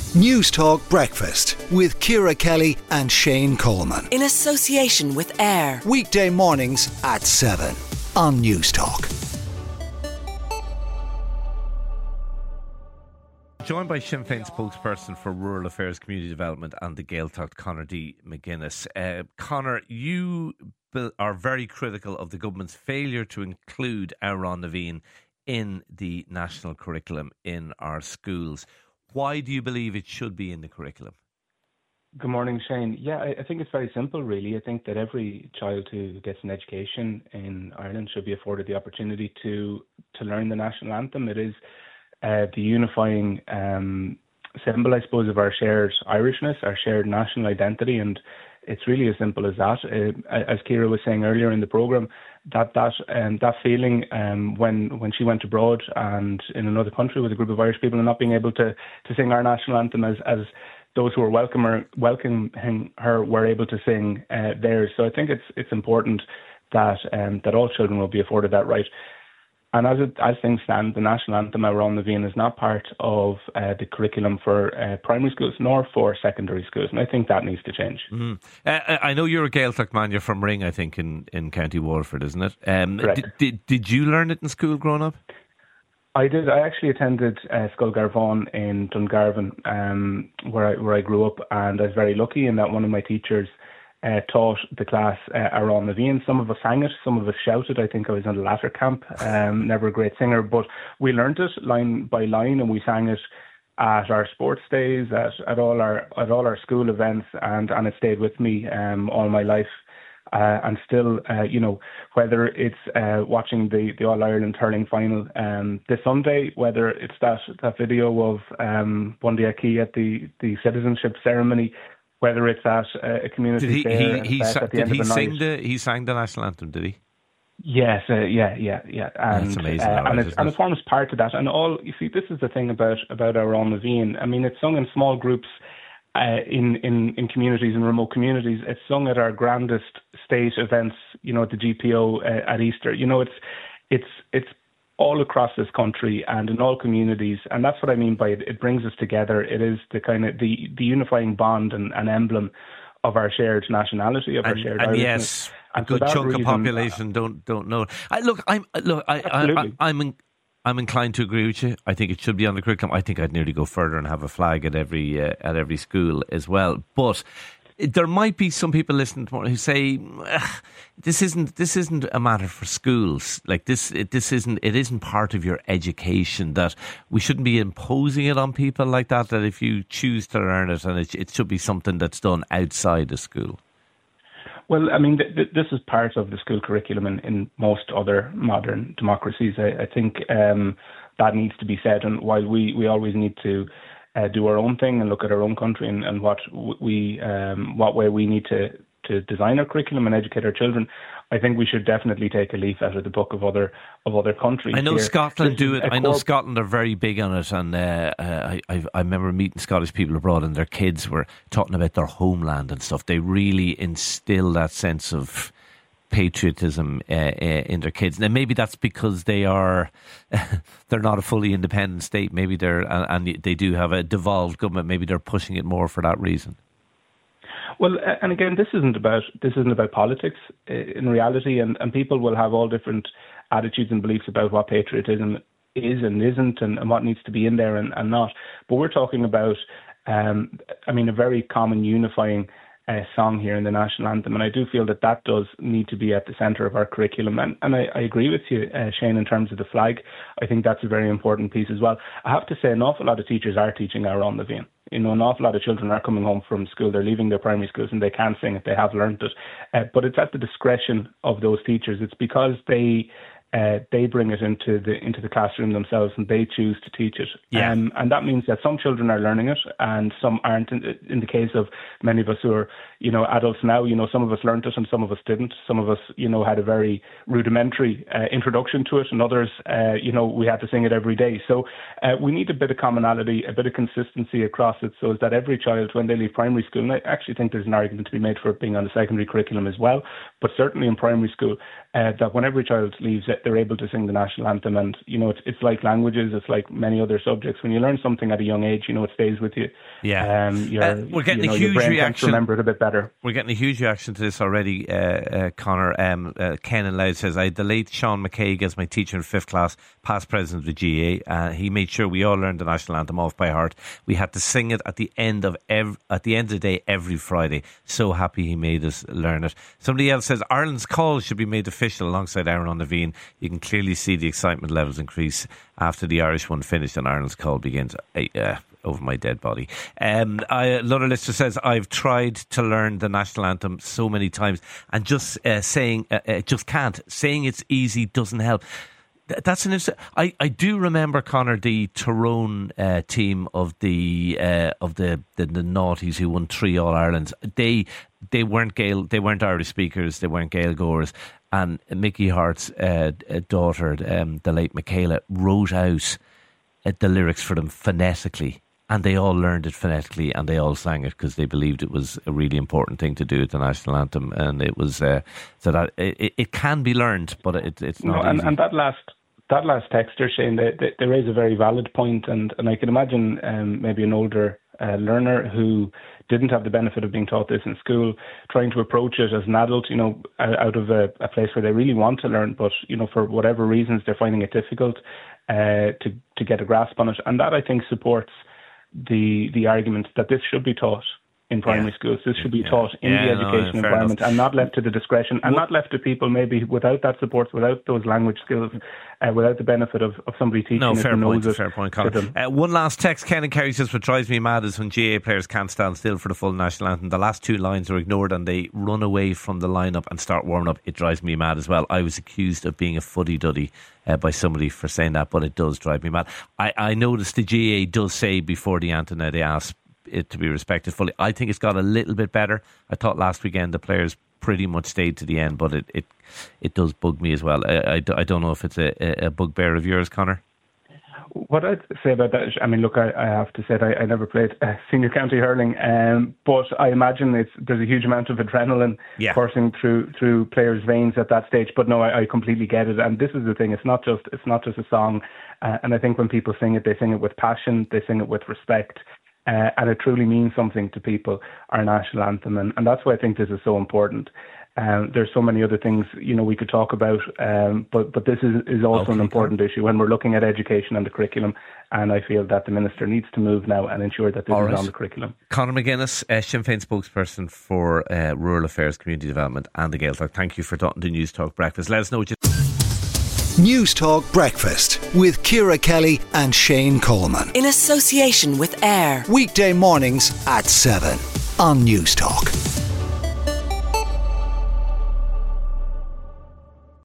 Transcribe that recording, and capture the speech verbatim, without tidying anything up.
News Talk Breakfast with Ciara Kelly and Shane Coleman. In association with AIR. Weekday mornings at seven on News Talk. Joined by Sinn Féin spokesperson for Rural Affairs, Community Development and the Gaeltacht, Conor D. McGuinness. Uh, Conor, you are very critical of the government's failure to include Amhrán na bhFiann in the national curriculum in our schools. Why do you believe it should be in the curriculum? Good morning, Shane. Yeah, I, I think it's very simple, really. I think that every child who gets an education in Ireland should be afforded the opportunity to, to learn the national anthem. It is uh, the unifying um, symbol, I suppose, of our shared Irishness, our shared national identity, and it's really as simple as that. Uh, as Ciara was saying earlier in the programme, that that um, that feeling um, when when she went abroad and in another country with a group of Irish people and not being able to, to sing our national anthem as, as those who were welcome her, welcoming her were able to sing uh, theirs. So I think it's it's important that um, that all children will be afforded that right. And as it, as things stand, the national anthem, Amhrán na bhFiann, is not part of uh, the curriculum for uh, primary schools nor for secondary schools, and I think that needs to change. Mm-hmm. Uh, I know you're a Gaeltacht man. You're from Ring, I think, in, in County Waterford, isn't it? Um, Correct. Did, did, did you learn it in school growing up? I did. I actually attended uh, Scoil Garván in Dungarvan, um, where I where I grew up, and I was very lucky in that one of my teachers Uh, taught the class uh, Amhrán na bhFiann. Some of us sang it, some of us shouted. I think I was in the latter camp. Um, never a great singer, but we learned it line by line, and we sang it at our sports days, at, at all our at all our school events, and, and it stayed with me um, all my life. Uh, and still, uh, you know, whether it's uh, watching the, the All Ireland hurling final um, this Sunday, whether it's that that video of um, Bundy Aki at the the citizenship ceremony, whether it's at uh, a community did he, fair he, he, at sa- the did end he of the sing night. the he sang the national anthem? Did he? Yes, uh, yeah, yeah, yeah. And, That's amazing, uh, right, and, it, and it forms part of that. And all you see, this is the thing about about Amhrán na bhFiann. I mean, it's sung in small groups uh, in in in communities, in remote communities. It's sung at our grandest state events. You know, at the G P O uh, at Easter. You know, it's it's it's. all across this country and in all communities, and that's what I mean by it. It brings us together. It is the kind of the, the unifying bond and, and emblem of our shared nationality, of and, our shared and Irishness. yes, a good chunk reason, of population don't don't know. I, look, I'm look, I, I, I, I'm in, I'm inclined to agree with you. I think it should be on the curriculum. I think I'd nearly go further and have a flag at every uh, at every school as well. But there might be some people listening to who say this isn't this isn't a matter for schools. Like this, it, this isn't it isn't part of your education. That we shouldn't be imposing it on people like that. That if you choose to learn it, and it, it should be something that's done outside the school. Well, I mean, th- th- this is part of the school curriculum in, in most other modern democracies. I, I think um, that needs to be said. And while we, we always need to Uh, do our own thing and look at our own country and, and what we um, what way we need to, to design our curriculum and educate our children, I think we should definitely take a leaf out of the book of other of other countries. I know here. Scotland This do it. I know core... Scotland are very big on it, and uh, uh, I I I remember meeting Scottish people abroad, and their kids were talking about their homeland and stuff. They really instill that sense of patriotism uh, uh, in their kids. Now maybe that's because they are they're not a fully independent state. Maybe they're and, and they do have a devolved government. Maybe they're pushing it more for that reason. Well, and again, this isn't about this isn't about politics in reality, and, and people will have all different attitudes and beliefs about what patriotism is and isn't, and, and what needs to be in there and, and not. But we're talking about, um, I mean, a very common unifying Uh, song here in the national anthem, and I do feel that that does need to be at the centre of our curriculum. And, and I, I agree with you, uh, Shane, in terms of the flag. I think that's a very important piece as well. I have to say, an awful lot of teachers are teaching Amhrán na bhFiann. You know, an awful lot of children are coming home from school, they're leaving their primary schools and they can't sing it, they have learnt it. Uh, but it's at the discretion of those teachers. It's because they Uh, they bring it into the into the classroom themselves and they choose to teach it. Yeah. Um, and that means that some children are learning it and some aren't. In, in the case of many of us who are, you know, adults now, you know, some of us learnt it and some of us didn't. Some of us, you know, had a very rudimentary uh, introduction to it, and others, uh, you know, we had to sing it every day. So uh, we need a bit of commonality, a bit of consistency across it, so that every child, when they leave primary school, and I actually think there's an argument to be made for it being on the secondary curriculum as well, but certainly in primary school, uh, that when every child leaves it, they're able to sing the national anthem. And, you know, it's, it's like languages, it's like many other subjects. When you learn something at a young age, you know, it stays with you. Yeah. Um, you're, uh, we're getting you know, a huge your brain reaction. Remember it a bit better. We're getting a huge reaction to this already, uh, uh, Conor. Um, uh, Ken in Loud says, I had the late Sean McCaig as my teacher in fifth class, past president of the G A. Uh, he made sure we all learned the national anthem off by heart. We had to sing it at the end of ev- at the end of the day every Friday. So happy he made us learn it. Somebody else says Ireland's call should be made official alongside Aaron on the Veen. You can clearly see the excitement levels increase after the Irish one finished and Ireland's call begins. Uh, over my dead body. Um, I, another listener says, I've tried to learn the national anthem so many times and just uh, saying, uh, uh, just can't. Saying it's easy doesn't help. That's an interesting. I, I do remember, Conor, the Tyrone uh, team of the uh, of the, the the noughties who won three All Irelands. They they weren't Gael, they weren't Irish speakers, they weren't Gael goers, and Mickey Hart's uh, daughter, um, the late Michaela, wrote out uh, the lyrics for them phonetically. And they all learned it phonetically, and they all sang it because they believed it was a really important thing to do with the national anthem. And it was uh, so that it, it can be learned, but it, it's not no, and, easy. And that last that last texter, Shane, they, they, they raise a very valid point, and and I can imagine um, maybe an older uh, learner who didn't have the benefit of being taught this in school, trying to approach it as an adult, you know, out of a, a place where they really want to learn, but you know, for whatever reasons, they're finding it difficult uh, to to get a grasp on it, and that I think supports the the argument that this should be taught in primary yeah. schools. This should be taught in yeah, the education no, environment enough. and not left to the discretion and not left to people maybe without that support, without those language skills, uh, without the benefit of, of somebody teaching no, it fair who knows point, it. Fair point, Colin. Uh, one last text. Ken and Kerry says, what drives me mad is when G A A players can't stand still for the full national anthem. The last two lines are ignored and they run away from the lineup and start warming up. It drives me mad as well. I was accused of being a fuddy-duddy uh, by somebody for saying that, but it does drive me mad. I, I noticed the G A A does say before the anthem that they ask it to be respected fully. I think it's got a little bit better. I thought last weekend the players pretty much stayed to the end, but it it, it does bug me as well. I, I, I don't know if it's a, a bugbear of yours, Conor. What I'd say about that is, I mean, look, I, I have to say that I, I never played uh, senior county hurling, um, but I imagine it's there's a huge amount of adrenaline yeah. coursing through through players' veins at that stage. But no, I, I completely get it, and this is the thing. It's not just it's not just a song, uh, and I think when people sing it, they sing it with passion, they sing it with respect. Uh, and it truly means something to people, our national anthem. And, and that's why I think this is so important. Um, there's so many other things, you know, we could talk about, um, but, but this is, is also okay, an important issue when we're looking at education and the curriculum. And I feel that the Minister needs to move now and ensure that this All is right. on the curriculum. Conor McGuinness, uh, Sinn Féin spokesperson for uh, Rural Affairs, Community Development and the Gaeltacht. Thank you for the News Talk Breakfast. Let us know what you... News Talk Breakfast with Ciara Kelly and Shane Coleman. In association with AIR. Weekday mornings at seven on News Talk.